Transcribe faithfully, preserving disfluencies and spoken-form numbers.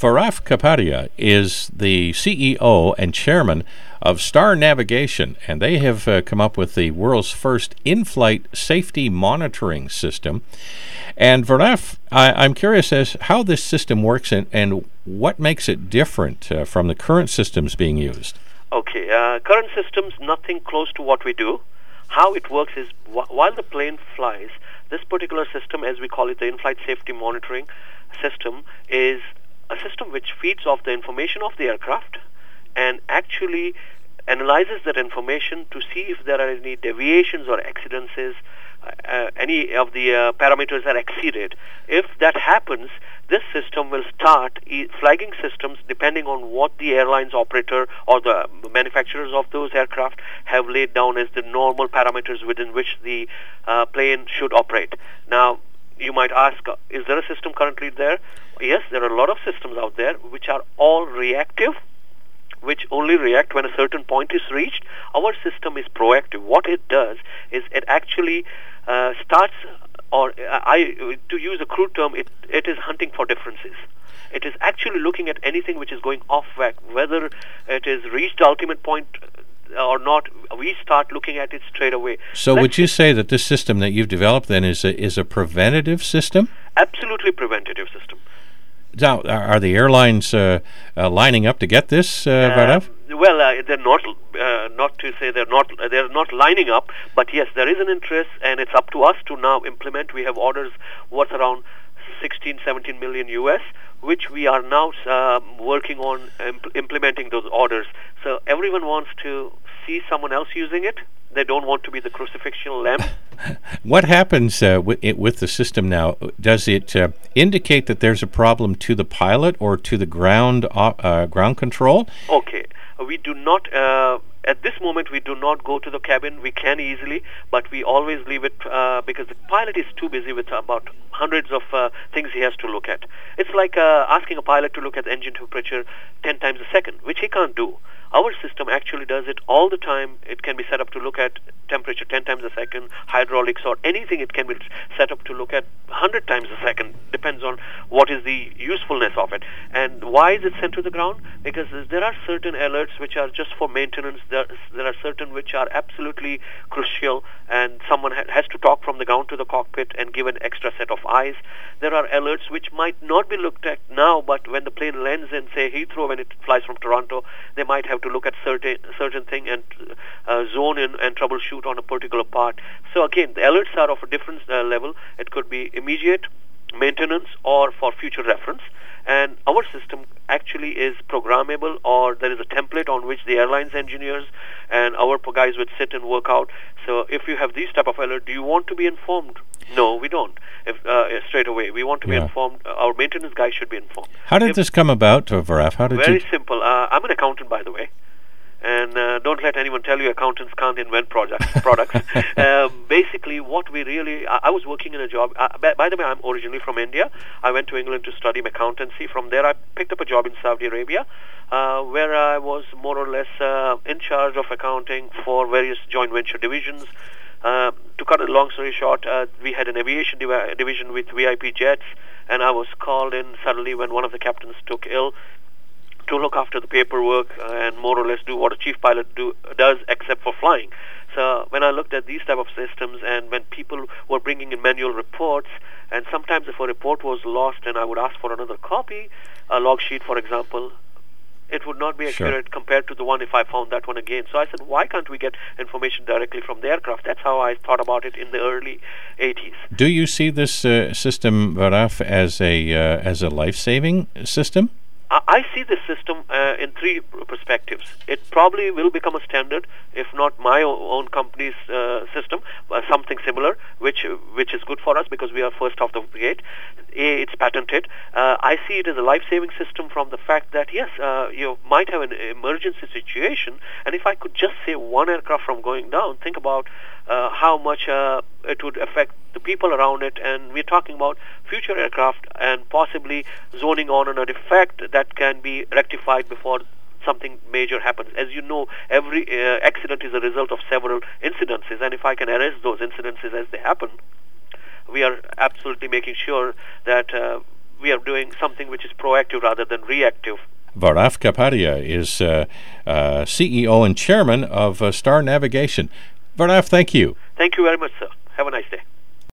Varaf Kapadia is the C E O and chairman of Star Navigation, and they have uh, come up with the world's first in-flight safety monitoring system. And Varaf, I, I'm curious as how this system works and, and what makes it different uh, from the current systems being used. Okay, uh, current systems, nothing close to what we do. How it works is wh- while the plane flies, this particular system, as we call it, the in-flight safety monitoring system, is a system which feeds off the information of the aircraft and actually analyzes that information to see if there are any deviations or exceedances, uh, any of the uh, parameters are exceeded. If that happens, this system will start e- flagging systems depending on what the airline's operator or the manufacturers of those aircraft have laid down as the normal parameters within which the uh, plane should operate. Now, you might ask, uh, is there a system currently there? Yes, there are a lot of systems out there which are all reactive, which only react when a certain point is reached. Our system is proactive. What it does is it actually uh, starts, or uh, I, to use a crude term, it, it is hunting for differences. It is actually looking at anything which is going off whack, whether it is reached the ultimate point or not. We start looking at it straight away. So Let's would you say that this system that you've developed then is a, is a preventative system? Absolutely preventative system. Now, are the airlines uh, uh, lining up to get this, uh, Varaf? Uh, well, uh, they're not. Uh, not to say they're not. Uh, they're not lining up, but yes, there is an interest, and it's up to us to now implement. We have orders worth around sixteen, seventeen million U S, which we are now uh, working on imp- implementing those orders. So everyone wants to see someone else using it. They don't want to be the crucifixion lamb. What happens uh, with, it, with the system now? Does it uh, indicate that there's a problem to the pilot or to the ground uh, ground control? Okay. We do not, uh, at this moment, we do not go to the cabin. We can easily, but we always leave it uh, because the pilot is too busy with about hundreds of uh, things he has to look at. It's like uh, asking a pilot to look at the engine temperature ten times a second, which he can't do. Our system actually does it all the time. It can be set up to look at temperature ten times a second, hydraulics, or anything. It can be set up to look at one hundred times a second. Depends on what is the usefulness of it. And why is it sent to the ground? Because there are certain alerts which are just for maintenance. There, there are certain which are absolutely crucial, and someone ha- has to talk from the ground to the cockpit and give an extra set of eyes. There are alerts which might not be looked at now, but when the plane lands in, say, Heathrow, when it flies from Toronto, they might have to look at certain certain thing and uh, zone in and troubleshoot on a particular part. So again, the alerts are of a different uh, level. It could be immediate maintenance or for future reference. And our system actually is programmable, or there is a template on which the airlines engineers and our guys would sit and work out. So if you have these type of alert, do you want to be informed? No, we don't. If uh, straight away, we want to be Yeah. informed. Our maintenance guy should be informed. How did If- this come about, uh, Varaf? How did Very you? simple. Uh, I'm an accountant, by the way. And uh, don't let anyone tell you accountants can't invent projects, products. uh, basically, what we really... I, I was working in a job... Uh, by, by the way, I'm originally from India. I went to England to study accountancy. From there, I picked up a job in Saudi Arabia, uh, where I was more or less uh, in charge of accounting for various joint venture divisions. Uh, to cut a long story short, uh, we had an aviation divi- division with V I P jets, and I was called in suddenly when one of the captains took ill to look after the paperwork and more or less do what a chief pilot do, does except for flying. So when I looked at these type of systems, and when people were bringing in manual reports, and sometimes if a report was lost and I would ask for another copy, a log sheet for example, it would not be accurate Sure. compared to the one if I found that one again. So I said, why can't we get information directly from the aircraft? That's how I thought about it in the early eighties. Do you see this uh, system, Varaf, as a uh, as a life-saving system? I see this system uh, in three perspectives. It probably will become a standard, if not my own company's uh, system, uh, something similar, which which is good for us because we are first off the gate. A, it's patented. Uh, I see it as a life-saving system from the fact that, yes, uh, you might have an emergency situation, and if I could just save one aircraft from going down, think about uh, how much uh, it would affect the people around it, and we're talking about future aircraft and possibly zoning on on a defect that can be rectified before something major happens. As you know, every uh, accident is a result of several incidences, and if I can erase those incidences as they happen, we are absolutely making sure that uh, we are doing something which is proactive rather than reactive. Varaf Kapadia is uh, uh, C E O and Chairman of uh, Star Navigation. Varaf, thank you. Thank you very much, sir. Have a nice day.